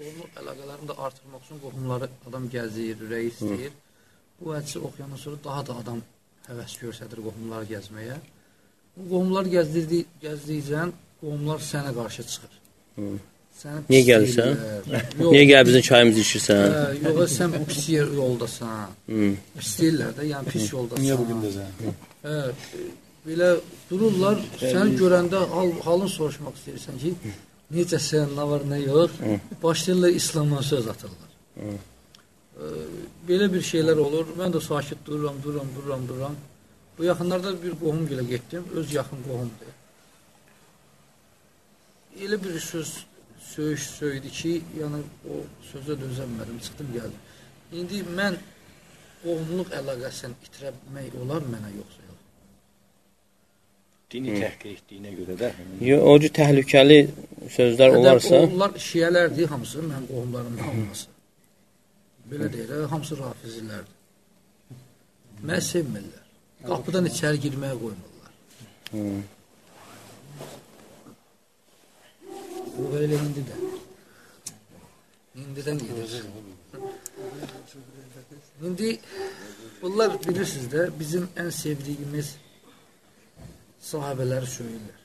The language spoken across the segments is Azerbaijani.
qohumluq əlaqələrini də artırmaq üçün qohumları adam gəzir, ürəyi istəyir. Bu hədisi oxuyandan sonra daha da adam həvəs göstərir qohumları gəzməyə. Bu qohumlar gəzdikcə qohumlar sənə qarşı çıxır. Niyə gəlirsən? Niyə gəl bizim çayımızı içirsən? Yox, sən pis yoldasan. İstəyirlər də, yəni pis yoldasan. Niyə bugün desən? Belə dururlar, səni görəndə halını soruşmaq istəyirsən ki, necəsən, nə var, nə yox, başlayırlar İslamdan söz atırlar. Belə bir şeylər olur, mən də sakit dururam. Bu yaxınlarda bir qohum ilə getdim, öz yaxın qohumdur. Elə bir söyüş söydü ki, yəni o sözə dözəmədim, çıxdım, gəldim. İndi mən qohumluq əlaqəsini itirmək olar mənə yoxsa yox? Dini təhqir etdiyinə görə də. Yox, o cür təhlükəli sözlər olarsa... Onlar şiyələrdir, hamısı, mən qohumlarımın hamısı. Belə deyir, hamısı rafizilərdir. Mən sevmirlər. Qapıdan içəri girməyə qoymurlar. Bu belə indi də. İndidən gedir. İndi bunlar bilirsiniz də, bizim ən sevdiyimiz sahabələri söyürlər.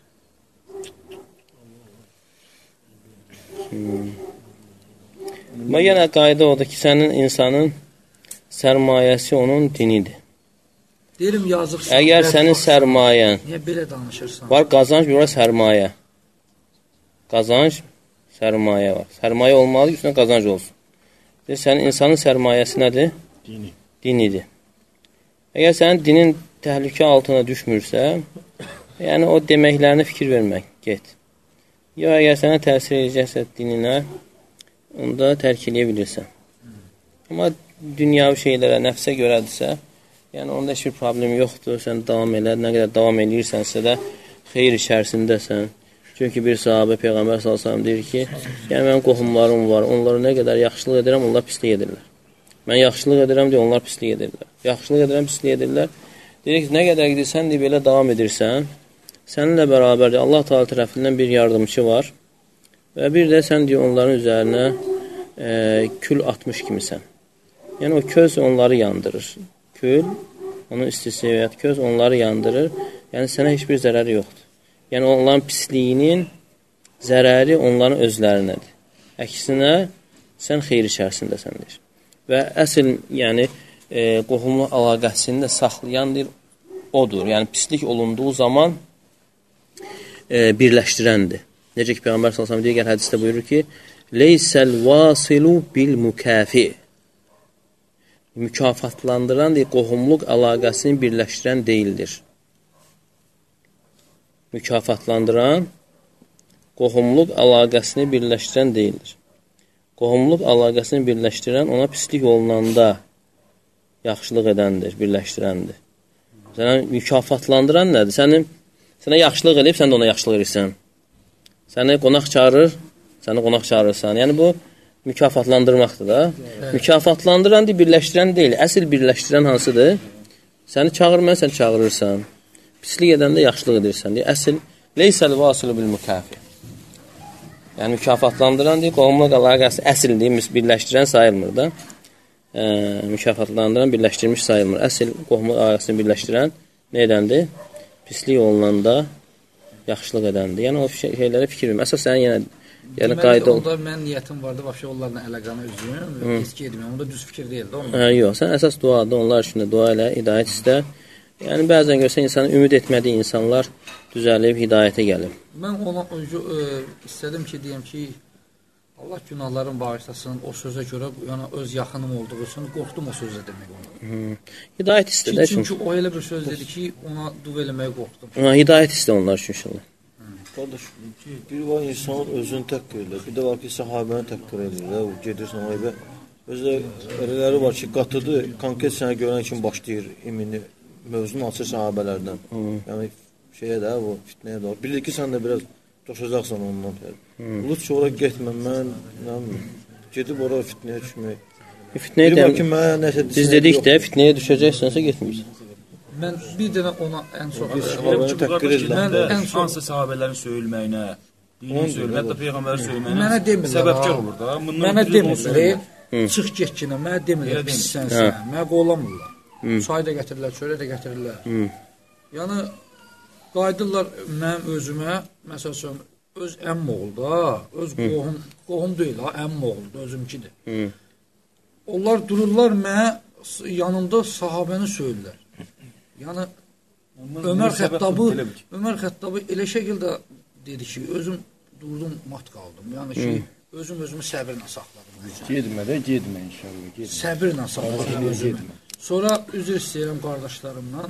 Amma yenə qayda odur ki, sənin insanın sərmayəsi onun dinidir. Deyirəm, yazıq... Əgər sənin sərmayən... Niyə belə danışırsan? Var, qazanc, bir var sərmayə. Qazanc, sərmayə var. Sərmayə olmalıdır, üstünə qazanc olsun. Sənin insanın sərmayəsi nədir? Dinidir. Əgər sənin dinin təhlükə altına düşmürsə, yəni o deməklərinə fikir vermək, get. Ya əgər sənə təsir edəcəksə dininə, onda tərk eləyə bilirsən. Amma dünyavi şeylərə, nəfsə görədirsə, yəni onda heç bir problem yoxdur, sən davam elə, nə qədər davam eləyirsənsə də xeyir içərisindəsən. Çünki bir sahabə Peyğəmbər s.ə.v deyir ki, yəni mənim qohumlarım var, onlara nə qədər yaxşılıq edirəm, onlar pislik edirlər. Mən yaxşılıq edirəm, deyə onlar pislik edirlər. Yaxşılıq edirəm, pislik edirlər. Deyir ki, nə qədər gidirsən, deyə belə davam edirsən, səninlə bərabər Allah Teala tərəfindən bir yardımçı var və bir də sən deyə onların üzərinə kül atmış kimisən. Yəni o köz onları yandırır. Kül, onun istisi və köz onları yandırır. Yəni sənə heç bir zərəri yoxdur. Yəni onların pisliyinin zərəri onların özlərinədir. Əksinə, sən xeyir içərisindəsəndir. Və əsl, yəni, qohumluq əlaqəsini də saxlayan odur. Yəni, pislik olunduğu zaman birləşdirəndir. Necə ki, Peyğəmbər s.ə.v digər hədisdə buyurur ki, Leysəl vasilu bil mükafi. Mükafatlandıran qohumluq əlaqəsini birləşdirən deyildir. Mükafatlandıran qohumluq əlaqəsini birləşdirən deyildir. Qohumluq əlaqəsini birləşdirən ona pislik olunanda yaxşılıq edəndir, birləşdirəndir. Sənə mükafatlandıran nədir? Sənə yaxşılıq edib, sən də ona yaxşılıq edirsən. Səni qonaq çağırır, səni qonaq çağırırsan. Yəni bu mükafatlandırmaqdır da. Mükafatlandıran birləşdirən deyil. Əsl birləşdirən hansıdır? Səni çağırmayan, sən çağırırsan. Pislik edəndə yaxşılıq edirsən. Əsl, leysəl vasilu bil mükafi. Yəni mükafatlandıran qohumluq əlaqəsi əsildir, birləşdirən sayılmır da. Mükafatlandıran birləşdirmiş sayılmır. Əsl qohumluq əlaqəsini birləşdirən nə edəndir? Pislik olunanda yaxşılıq edəndir. Yəni o şeylərə fikir verim. Əsas sənin yəni qayda ol. Onda mən niyyətim vardı, başqa onlarla əlaqəni üzrəyəm, heç gedməyəm. Onda düz fikir deyildi. Yox, sən əsas duadır, onlar üçün də dua ilə, hidayət istə. Yəni bəzən görsən insanın ümid etmədiyi insanlar düzəlib, hidayətə gəlib. Mən ona istədim ki, deyəm ki, Allah günahların bağışlasın, o sözə görə, yəni öz yaxınım olduğu üçün qorxdum o sözə demək ona. Hidayət istə də. Çünki o elə bir söz dedi ki, ona dua eləməyə qorxdum. Hidayət istə onlar üçün inşallah. Qardaş, bir var insan özünü təhqir edir, bir də var ki, sahabəni təhqir edir, gedirsən o evə. Özdə elələri var ki, qatıdır, konkret sənə görən kimi başlayır imini, mövzunu açır sahabələrdən. Yəni, şeyə də, bu fitnəyə də var. Bilir ki, sən də biraz coşacaqsan ondan. Uluç ki, ora getmə, mən, gedib ora fitnəyə düşmək. Fitnəyə biz dedik də, fitnəyə düşəcəksənsə getməyirsən. Mən bir dənə ona ən çox hansı sahabələrin söyülməyinə, Dini söyləm, hətta Peyğəmbəri Mənə söyləməyinə demirlər, səbəbkar ha. olur da. Mənə demirlər, çıx get ki, mənə demirlər, pissən sən, mənə qolamırlar. Çay da gətirirlər, çörək də gətirirlər. Yəni, qaydırlar mənim özümə, məsəl üçün, öz əmm oğlu da, öz qohum deyil ha, əmm oğlu da, özümkidir. Onlar dururlar mənə yanımda sahabəni söylürlər. Yəni, Ömər Xəttabı elə şəkildə dedi ki, özüm durdum, mat qaldım. Yəni ki, özümü səbirlə saxladım. Gedmə inşallah. Səbirlə saxladım özümü. Sonra üzr istəyirəm qardaşlarımdan.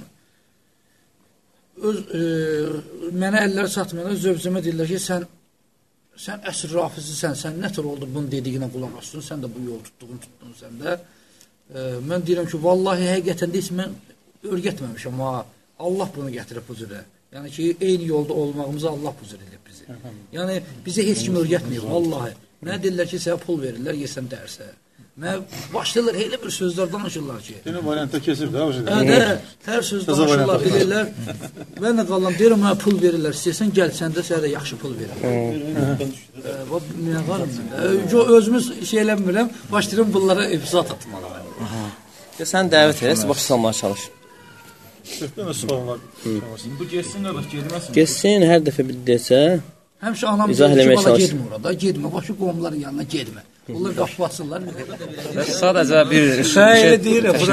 Mənə əlləri çatmayana zövcəmə deyirlər ki, sən əsr rafizisən, sən nə tür oldu bunun dediyinə qulaq asdın, sən də bu yol tutdun sən də. Mən deyirəm ki, vallahi həqiqətən deyilsin, mən örgətməmişəm ha. Allah bunu gətirib bu cürə. Yəni ki, eyni yolda olmağımızı Allah bu cürə edib bizi. Yəni, bizə heç kim örgətməyib, vallahi. Mənə deyirlər ki, sənə pul verirlər, yesən dərsə. Mənə başlayırlar, elə bir sözlər danışırlar ki. Yine variantda kesib də o şey. Hər söz danışırlar, bilirlər. Mən də qalan deyirəm, mənə pul verirlər, istəyirsən gəl, səndə sənə də yaxşı pul verirlər. Mən qalım, özümüz şey eləmirəm, başlayırım bunlara epizod atmağa. Sən dəvət edəsə, başa salmağa çalış. Sırtdan sual var. Bu getsin qardaş, gedməsin. Geçsin, hər dəfə bir desə, Həmişə anam İzah deyir ki, eləməyə bala çalış. gedmə orada, gedmə, başı qonumların yanına gedmə. Onlar qapı açırlar. Sadəcə bir Elə deyirəm, bura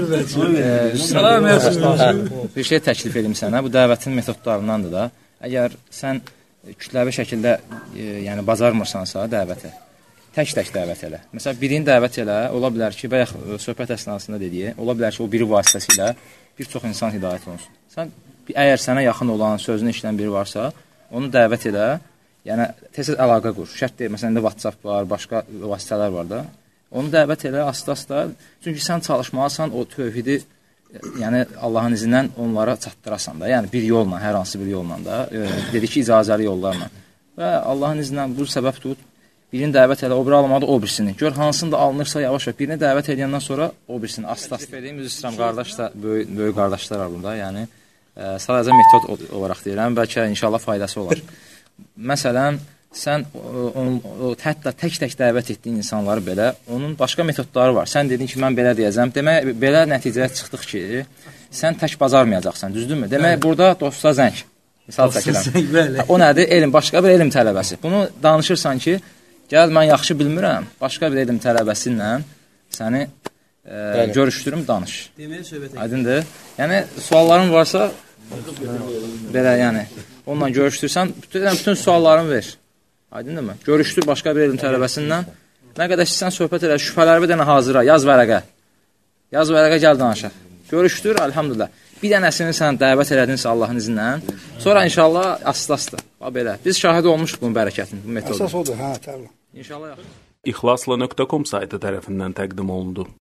bir şey təklif edim sənə. Bu dəvətin metodlarındandır da. Əgər sən kütləvi şəkildə yəni bacarmırsansa dəvətə, tək dəvət elə. Məsələn, birini dəvət elə, ola bilər ki, bayaq söhbət əsnasında dediyi, ola bilər ki, o biri vasitəsilə bir çox insan hidayət olunsun. Sən əgər sənə yaxın olan, sözünü eşidən biri varsa, onu dəvət elə, yəni tez əlaqə qur. Şərt deyil, məsələn, WhatsApp var, başqa vasitələr var da. Onu dəvət elə, asta-asta. Çünki sən çalışmalısan o tövhidi, yəni Allahın izindən onlara çatdırasan da. Yəni bir yolla, hər hansı bir yolla da. Dedi ki, icazəli yollarla. Və Allahın izindən bu səbəb tut, birini dəvət elə, o biri almadı, o birisini. Gör, hansını da alınırsa yavaş və birini dəvət edəndən sonra o birisini asta-asta. Edeyim, üzr istəyirəm, qardaş da, böyük qardaşlar var burada, yəni. Sadəcə metod olaraq deyirəm, bəlkə inşallah faydası olar. Məsələn, sən hətta tək dəvət etdiyin insanları belə, onun başqa metodları var. Sən dedin ki, mən belə deyəcəm. Demək, belə nəticəyə çıxdıq ki, sən tək bacarmayacaqsan, düzdürmü? Demək, burada dosta zəng, misal çəkirəm. O nədir? Elm, başqa bir elm tələbəsi. Bunu danışırsan ki, gəl, mən yaxşı bilmirəm, başqa bir elm tələbəsi ilə səni görüşdürüm, danış. Aydındır? Yəni, sualların varsa, belə, yəni, onunla görüşdürsən, bütün suallarını ver. Aydındır mı? Görüşdür başqa bir elm tələbəsindən. Nə qədər sən söhbət elə, şübhələri bir dənə hazıra, yaz vərəqə. Yaz vərəqə, gəl danışaq. Görüşdür, elhamdülillah. Bir dənəsini sən dəvət elədinsə Allahın izinlə, sonra inşallah asta-asta. Belə. Biz şahid olmuşuq bunun bərəkətini, bu metodu. Əsas odur, hə, təbii. İnşallah yaxşı. İxlasla.com saytı tərəfindən təqdim olundu.